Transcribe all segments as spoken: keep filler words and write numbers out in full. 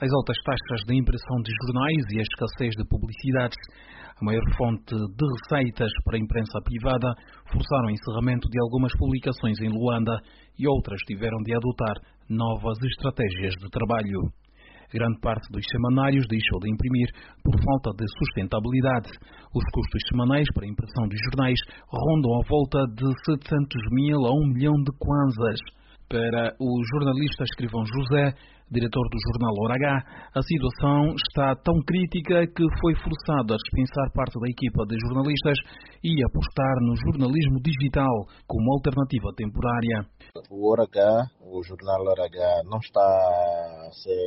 As altas taxas de impressão de jornais e a escassez de publicidades, a maior fonte de receitas para a imprensa privada, forçaram o encerramento de algumas publicações em Luanda e outras tiveram de adotar novas estratégias de trabalho. Grande parte dos semanários deixou de imprimir por falta de sustentabilidade. Os custos semanais para a impressão de jornais rondam à volta de setecentos mil a um milhão de kwanzas. Para o jornalista escrivão José, diretor do jornal Hora H, a situação está tão crítica que foi forçado a dispensar parte da equipa de jornalistas e apostar no jornalismo digital como alternativa temporária. O Hora H, o jornal Hora H, não está a ser,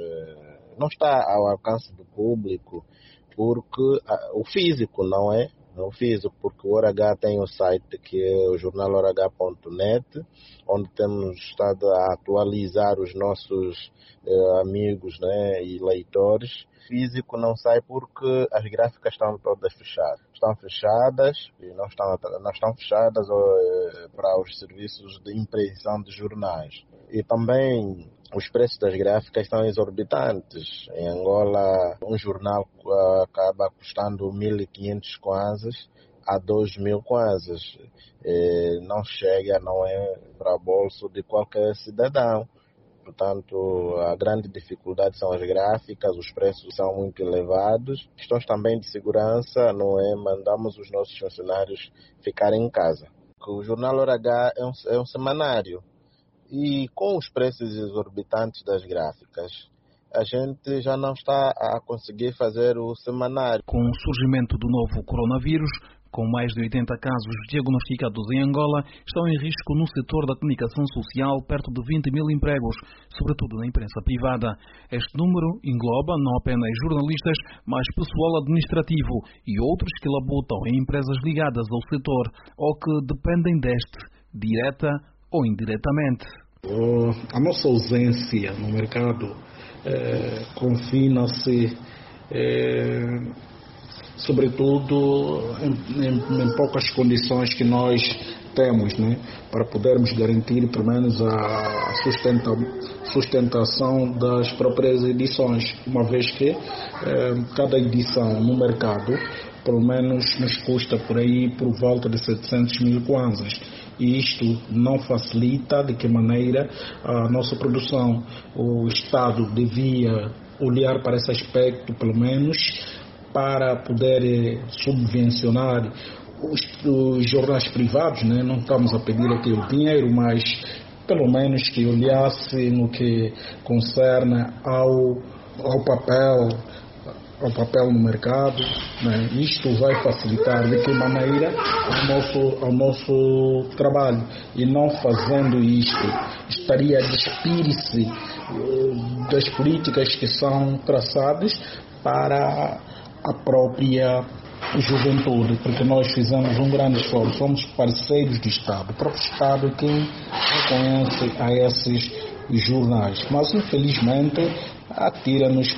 não está ao alcance do público porque o físico não é. Não fiz, porque o Hora H tem o site que é o jornal hora h ponto net, onde temos estado a atualizar os nossos eh, amigos, né, e leitores. Físico não sai porque as gráficas estão todas fechadas. Estão fechadas e não estão, não estão fechadas eh, para os serviços de impressão de jornais. E também os preços das gráficas são exorbitantes. Em Angola, um jornal acaba custando mil e quinhentos kwanzas a dois mil kwanzas. E não chega, não é para o bolso de qualquer cidadão. Portanto, a grande dificuldade são as gráficas, os preços são muito elevados. Questões também de segurança, não é? Mandamos os nossos funcionários ficarem em casa. O jornal Hora H é um, é um semanário. E com os preços exorbitantes das gráficas, a gente já não está a conseguir fazer o semanário. Com o surgimento do novo coronavírus, com mais de oitenta casos diagnosticados em Angola, estão em risco no setor da comunicação social perto de vinte mil empregos, sobretudo na imprensa privada. Este número engloba não apenas jornalistas, mas pessoal administrativo e outros que labutam em empresas ligadas ao setor ou que dependem deste, direta ou indiretamente. Uh, a nossa ausência no mercado eh, confina-se eh, sobretudo em, em, em poucas condições que nós temos, né, para podermos garantir pelo menos a sustenta, sustentação das próprias edições, uma vez que eh, cada edição no mercado pelo menos nos custa por aí por volta de setecentos mil kwanzas. E isto não facilita de que maneira a nossa produção. O Estado devia olhar para esse aspecto, pelo menos, para poder subvencionar os, os jornais privados, né? Não estamos a pedir aqui o dinheiro, mas pelo menos que olhasse no que concerne ao, ao papel ao papel no mercado, né? Isto vai facilitar de que maneira o nosso, o nosso trabalho. E não fazendo isto, estaria a despir-se das políticas que são traçadas para a própria juventude, porque nós fizemos um grande esforço, somos parceiros do Estado, o próprio Estado é quem reconhece a esses jornais, mas infelizmente atira-nos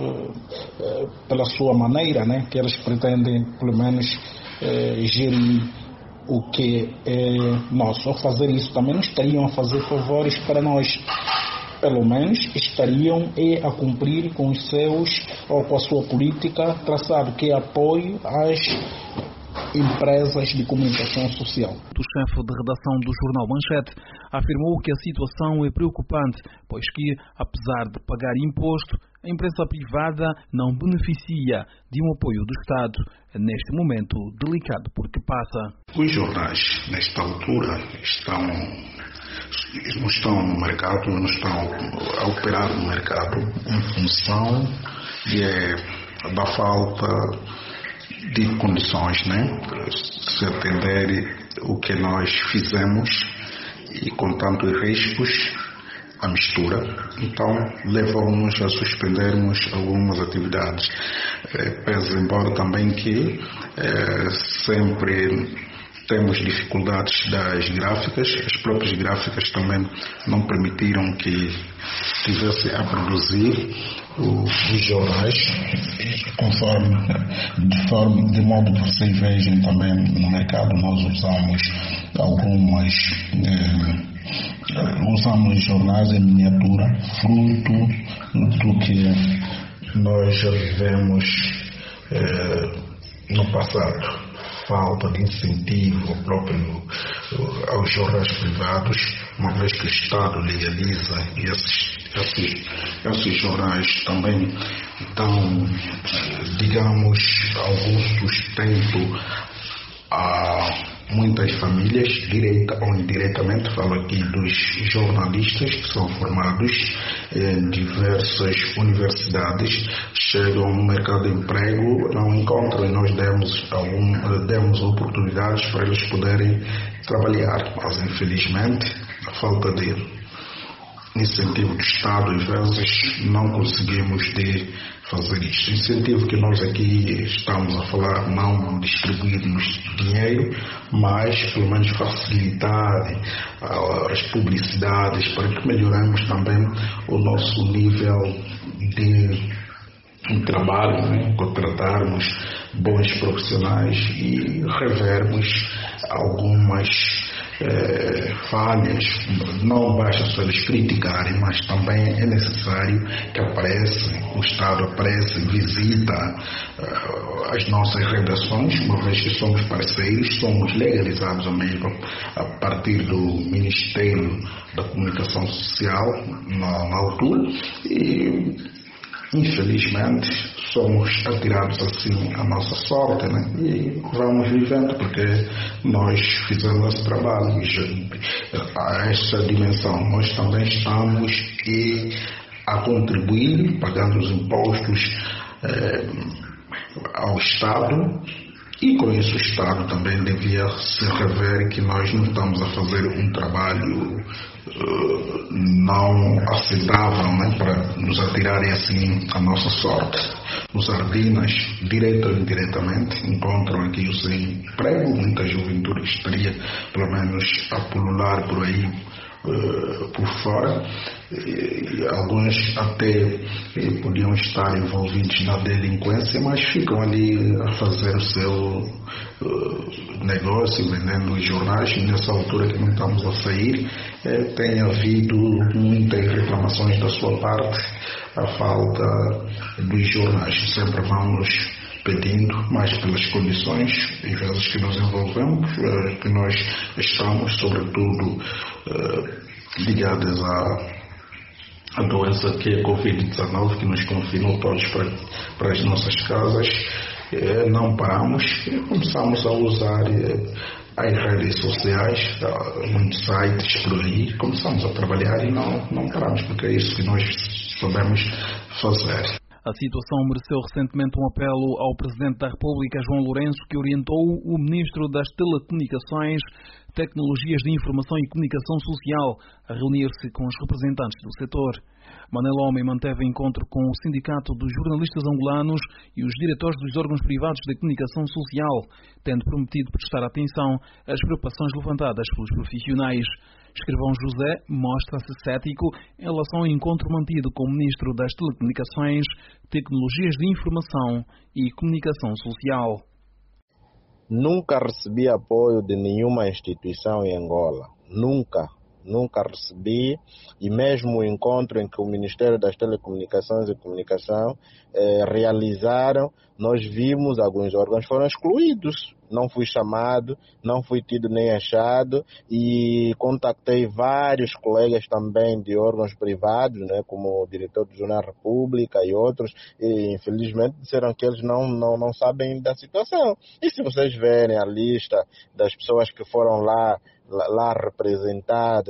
pela sua maneira, né? Que eles pretendem pelo menos eh, gerir o que é nosso. Ao fazer isso também não estariam a fazer favores para nós, pelo menos estariam a cumprir com os seus ou com a sua política traçado, que é apoio às empresas de comunicação social. O chefe de redação do jornal Manchete afirmou que a situação é preocupante, pois que, apesar de pagar imposto, a imprensa privada não beneficia de um apoio do Estado neste momento delicado por que passa. Os jornais, nesta altura, estão, não estão no mercado, não estão a operar no mercado em função de, da falta de condições, né? Se atender o que nós fizemos e com tantos riscos, a mistura, então levou-nos a suspendermos algumas atividades. É, pese embora também que é, sempre temos dificuldades das gráficas, as próprias gráficas também não permitiram que estivesse a produzir os jornais conforme, de, forma, de modo que vocês vejam também no mercado nós usamos algumas eh, usamos jornais em miniatura, fruto do que nós já vivemos eh, no passado. Falta de incentivo ao próprio, aos jornais privados, uma vez que o Estado legaliza e esses, esses, esses jornais também dão, digamos, algum sustento a muitas famílias, direta ou indiretamente. Falo aqui dos jornalistas que são formados em diversas universidades, chegam no mercado de emprego, não encontram, e nós demos, algum, demos oportunidades para eles poderem trabalhar, mas infelizmente a falta de incentivo do Estado, às vezes não conseguimos de fazer isto. Incentivo que nós aqui estamos a falar, não distribuirmos dinheiro, mas pelo menos facilitar uh, as publicidades para que melhoremos também o nosso nível de um trabalho, né? Contratarmos bons profissionais e revermos algumas eh, falhas. Não basta só eles criticarem, mas também é necessário que apareça, o Estado apareça, visita uh, as nossas redações, uma vez que somos parceiros, somos legalizados ao mesmo a partir do Ministério da Comunicação Social na, na altura, e infelizmente somos atirados assim à nossa sorte, né? E vamos vivendo, porque nós fizemos esse trabalho a esta dimensão. Nós também estamos e a contribuir, pagando os impostos eh, ao Estado, e com isso o Estado também devia se rever que nós não estamos a fazer um trabalho uh, não aceitável, né, para nos atirarem assim a nossa sorte. Os ardinas, direto ou indiretamente, encontram aqui o seu emprego. Muita juventude estaria pelo menos a pulular por aí, uh, por fora. E alguns até eh, podiam estar envolvidos na delinquência, mas ficam ali a fazer o seu uh, negócio, vendendo os jornais. E nessa altura que não estamos a sair, eh, tem havido muitas reclamações da sua parte, a falta dos jornais. Sempre vamos pedindo mais pelas condições, às vezes, que nos envolvemos, eh, que nós estamos, sobretudo eh, ligadas a a doença que é a covid dezenove, que nos confinou todos para, para as nossas casas. É, não paramos, começamos a usar é, as redes sociais, muitos sites por aí, começamos a trabalhar e não, não paramos, porque é isso que nós sabemos fazer. A situação mereceu recentemente um apelo ao Presidente da República, João Lourenço, que orientou o Ministro das Telecomunicações, Tecnologias de Informação e Comunicação Social a reunir-se com os representantes do setor. Manel Homem manteve encontro com o Sindicato dos Jornalistas Angolanos e os diretores dos órgãos privados de comunicação social, tendo prometido prestar atenção às preocupações levantadas pelos profissionais. Escrivão José mostra-se cético em relação ao encontro mantido com o Ministro das Telecomunicações, Tecnologias de Informação e Comunicação Social. Nunca recebi apoio de nenhuma instituição em Angola. Nunca. Nunca recebi, e mesmo o encontro em que o Ministério das Telecomunicações e Comunicação eh, realizaram, nós vimos alguns órgãos foram excluídos. Não fui chamado, não fui tido nem achado, e contactei vários colegas também de órgãos privados, né, como o diretor do Jornal República e outros, e infelizmente disseram que eles não, não, não sabem da situação. E se vocês verem a lista das pessoas que foram lá, lá, lá representar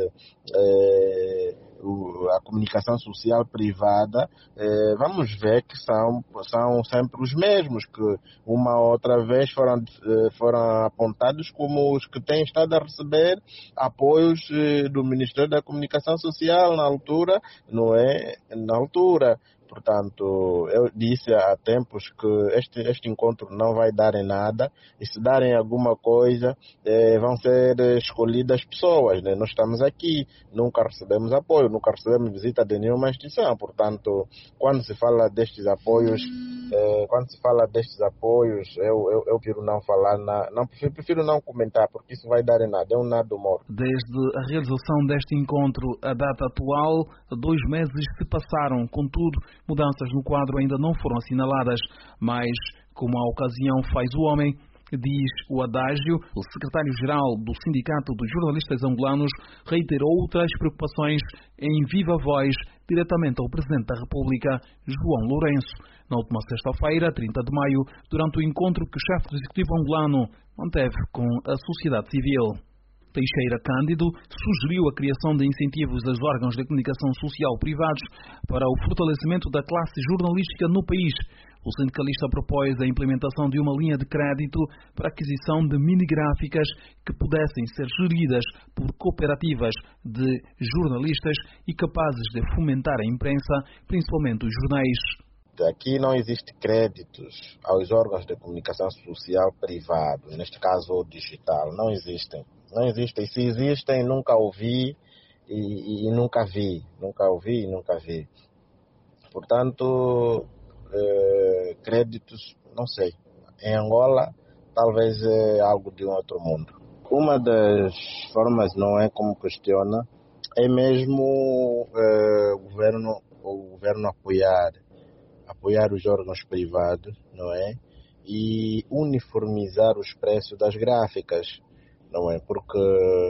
eh, a comunicação social privada, eh, vamos ver que são, são sempre os mesmos, que uma outra vez foram, eh, foram apontados como os que têm estado a receber apoios eh, do Ministério da Comunicação Social na altura, não é? Na altura. Portanto, eu disse há tempos que este, este encontro não vai dar em nada, e se darem alguma coisa, eh, vão ser escolhidas pessoas, né? Nós estamos aqui, nunca recebemos apoio, nunca recebemos visita de nenhuma instituição. Portanto, quando se fala destes apoios, Eh, quando se fala destes apoios, eu, eu, eu prefiro não falar, na, não, prefiro, prefiro não comentar, porque isso vai dar em nada, é um nada morto. Desde a realização deste encontro, a data atual, dois meses se passaram. Contudo, mudanças no quadro ainda não foram assinaladas, mas, como a ocasião faz o homem, diz o adágio, o secretário-geral do Sindicato dos Jornalistas Angolanos reiterou outras preocupações em viva voz diretamente ao Presidente da República, João Lourenço. Na última sexta-feira, trinta de maio, durante o encontro que o chefe do Executivo angolano manteve com a sociedade civil. Teixeira Cândido sugeriu a criação de incentivos aos órgãos de comunicação social privados para o fortalecimento da classe jornalística no país. O sindicalista propôs a implementação de uma linha de crédito para aquisição de minigráficas que pudessem ser geridas por cooperativas de jornalistas e capazes de fomentar a imprensa, principalmente os jornais. Aqui não existe créditos aos órgãos de comunicação social privados, neste caso o digital, não existem. Não existem. Se existem, nunca ouvi e, e, e nunca vi. Nunca ouvi e nunca vi. Portanto, eh, créditos, não sei. Em Angola, talvez é algo de um outro mundo. Uma das formas, não é como questiona, é mesmo eh, o governo, o governo apoiar, apoiar os órgãos privados, não é? E uniformizar os preços das gráficas. Não é? Porque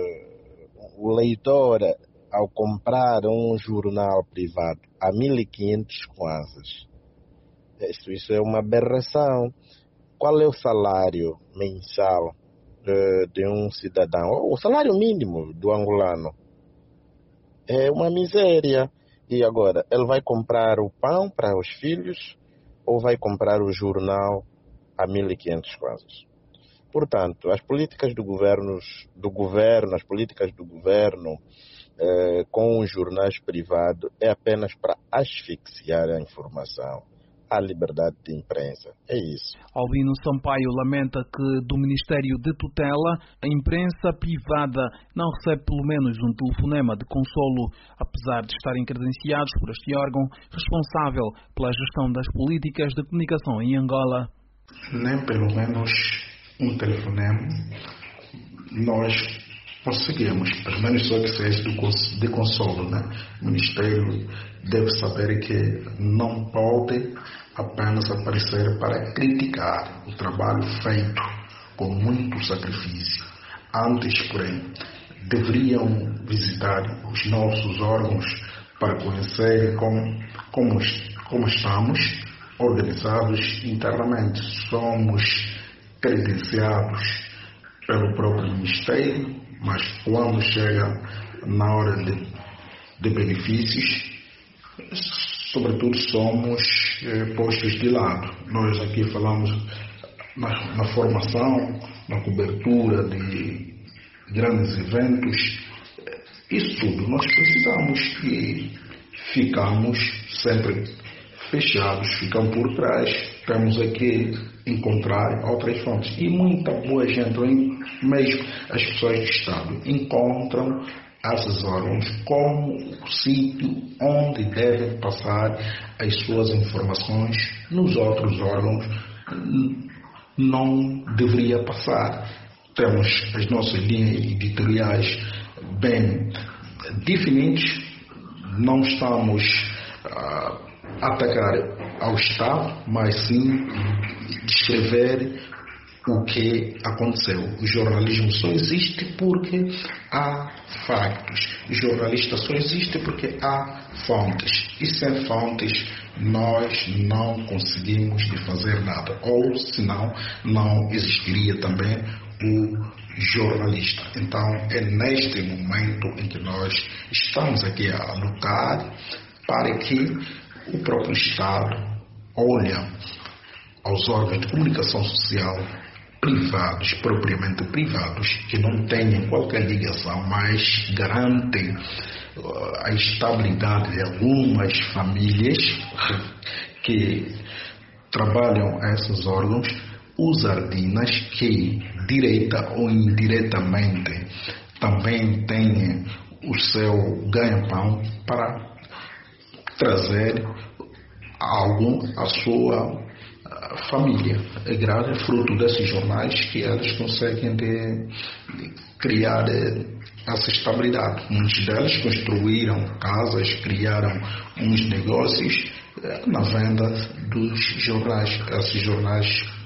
o leitor, ao comprar um jornal privado a mil e quinhentos kwanzas, isso, isso é uma aberração. Qual é o salário mensal de, de um cidadão? O salário mínimo do angolano é uma miséria. E agora, ele vai comprar o pão para os filhos ou vai comprar o jornal a mil e quinhentos kwanzas? Portanto, as políticas do governo, do governo as políticas do governo eh, com os jornais privados é apenas para asfixiar a informação, a liberdade de imprensa. É isso. Albino Sampaio lamenta que do Ministério de Tutela a imprensa privada não recebe pelo menos um telefonema de consolo, apesar de estarem credenciados por este órgão responsável pela gestão das políticas de comunicação em Angola. Nem pelo menos um telefonema nós conseguimos, pelo menos só que seja de consolo, né? O Ministério deve saber que não pode apenas aparecer para criticar o trabalho feito com muito sacrifício. Antes, porém, deveriam visitar os nossos órgãos para conhecer como, como, como estamos organizados internamente. Somos credenciados pelo próprio Ministério, mas quando chega na hora de, de benefícios, sobretudo somos eh, postos de lado. Nós aqui falamos na, na formação, na cobertura de grandes eventos, isso tudo nós precisamos e ficamos sempre fechados, ficamos por trás. Temos aqui encontrar outras fontes. E muita boa gente, mesmo as pessoas do Estado, encontram esses órgãos como o sítio onde devem passar as suas informações. Nos outros órgãos não deveria passar. Temos as nossas linhas editoriais bem definidas, não estamos a atacar ao Estado, mas sim descrever o que aconteceu. O jornalismo só existe porque há factos. O jornalista só existe porque há fontes. E sem fontes nós não conseguimos de fazer nada. Ou, senão, não existiria também o jornalista. Então, é neste momento em que nós estamos aqui a lutar para que o próprio Estado olhe aos órgãos de comunicação social privados, propriamente privados, que não tenham qualquer ligação, mas garantem uh, a estabilidade de algumas famílias que trabalham a esses órgãos, os ardinas que, direta ou indiretamente, também têm o seu ganha-pão para trazer algum a sua a família agrária, fruto desses jornais, que eles conseguem de, de criar de, essa estabilidade. Muitos deles construíram casas, criaram uns negócios na venda dos jornais, esses jornais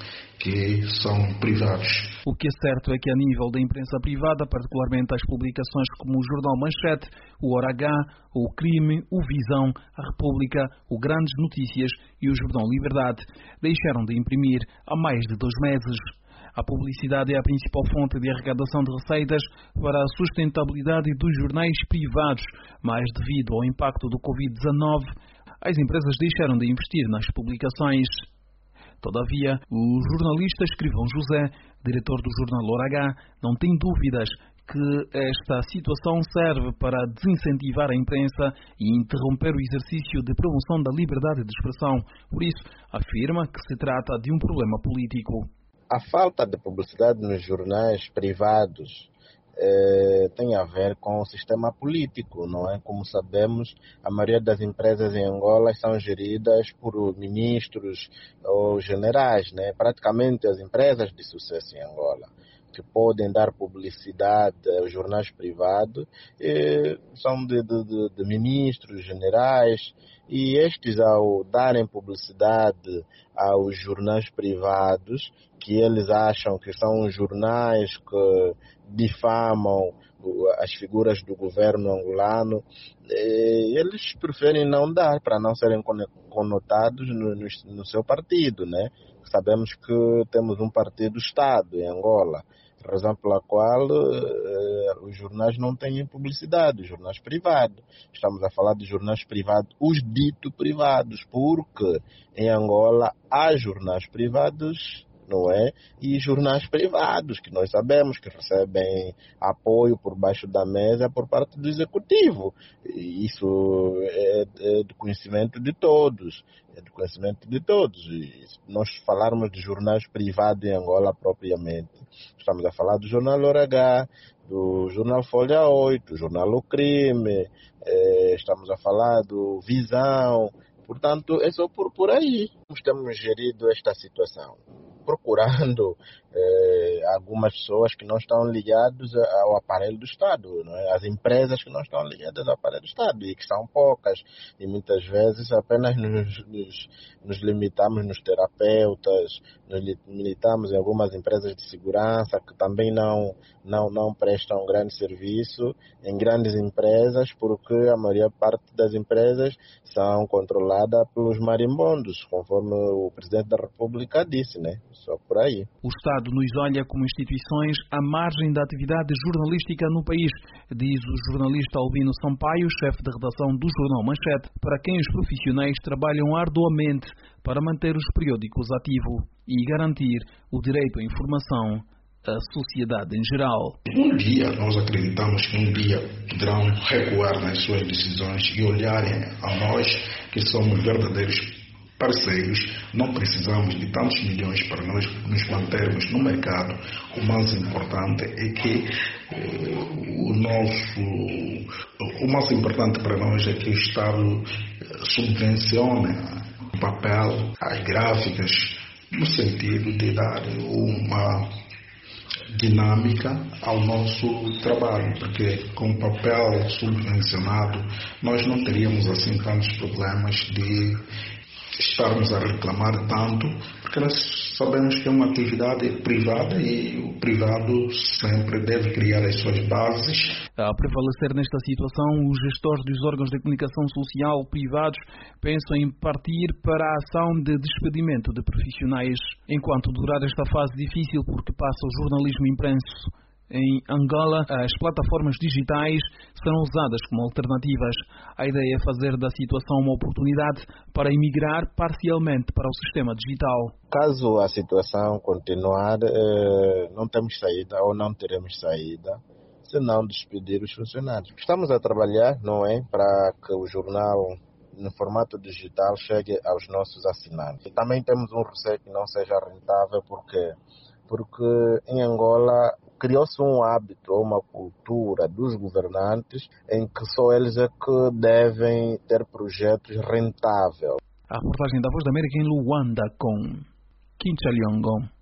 que são privados. O que é certo é que a nível da imprensa privada, particularmente as publicações como o Jornal Manchete, o Hora H, o Crime, o Visão, a República, o Grandes Notícias e o Jornal Liberdade, deixaram de imprimir há mais de dois meses. A publicidade é a principal fonte de arrecadação de receitas para a sustentabilidade dos jornais privados, mas devido ao impacto do covid dezenove, as empresas deixaram de investir nas publicações. Todavia, o jornalista Escrivão José, diretor do jornal Hora H, não tem dúvidas que esta situação serve para desincentivar a imprensa e interromper o exercício de promoção da liberdade de expressão. Por isso, afirma que se trata de um problema político. A falta de publicidade nos jornais privados eh, tem a ver com o sistema político, não é? Como sabemos, a maioria das empresas em Angola são geridas por ministros ou generais, né? Praticamente as empresas de sucesso em Angola que podem dar publicidade aos jornais privados eh, são de, de, de ministros, generais, e estes, ao darem publicidade aos jornais privados, que eles acham que são jornais que difamam as figuras do governo angolano, eles preferem não dar, para não serem conotados no, no, no seu partido, né? Sabemos que temos um partido-Estado em Angola, razão pela qual eh, os jornais não têm publicidade, os jornais privados. Estamos a falar de jornais privados, os dito privados, porque em Angola há jornais privados, não é? E jornais privados, que nós sabemos que recebem apoio por baixo da mesa por parte do executivo. E isso é, é do conhecimento de todos. É do conhecimento de todos. E se nós falarmos de jornais privados em Angola propriamente, estamos a falar do Jornal Hora H, do Jornal Folha oito, do Jornal O Crime, é, estamos a falar do Visão. Portanto, é só por, por aí. Nós temos gerido esta situação, procurando eh, algumas pessoas que não estão ligadas ao aparelho do Estado, não é? As empresas que não estão ligadas ao aparelho do Estado, e que são poucas, e muitas vezes apenas nos, nos, nos limitamos nos terapeutas, nos limitamos em algumas empresas de segurança que também não, não, não prestam grande serviço, em grandes empresas, porque a maior parte das empresas são controladas pelos marimbondos, conforme o Presidente da República disse, né? Só por aí. O Estado nos olha como instituições à margem da atividade jornalística no país, diz o jornalista Albino Sampaio, chefe de redação do Jornal Manchete, para quem os profissionais trabalham arduamente para manter os periódicos ativos e garantir o direito à informação à sociedade em geral. Um dia, nós acreditamos que um dia poderão recuar nas suas decisões e olharem a nós, que somos verdadeiros parceiros. Não precisamos de tantos milhões para nós nos mantermos no mercado. O mais importante é que eh, o nosso, o mais importante para nós é que o Estado subvencione o papel, as gráficas, no sentido de dar uma dinâmica ao nosso trabalho, porque com o papel subvencionado nós não teríamos assim tantos problemas de estarmos a reclamar tanto, porque nós sabemos que é uma atividade privada e o privado sempre deve criar as suas bases. A prevalecer nesta situação, os gestores dos órgãos de comunicação social privados pensam em partir para a ação de despedimento de profissionais, enquanto durar esta fase difícil porque passa o jornalismo impresso. Em Angola, as plataformas digitais serão usadas como alternativas. A ideia é fazer da situação uma oportunidade para emigrar parcialmente para o sistema digital. Caso a situação continuar, não temos saída ou não teremos saída, se não despedir os funcionários. Estamos a trabalhar, não é, para que o jornal no formato digital chegue aos nossos assinantes. E também temos um receio que não seja rentável, porque porque em Angola criou-se um hábito ou uma cultura dos governantes em que só eles é que devem ter projetos rentáveis. A reportagem da Voz da América em Luanda com Kincha Liongo.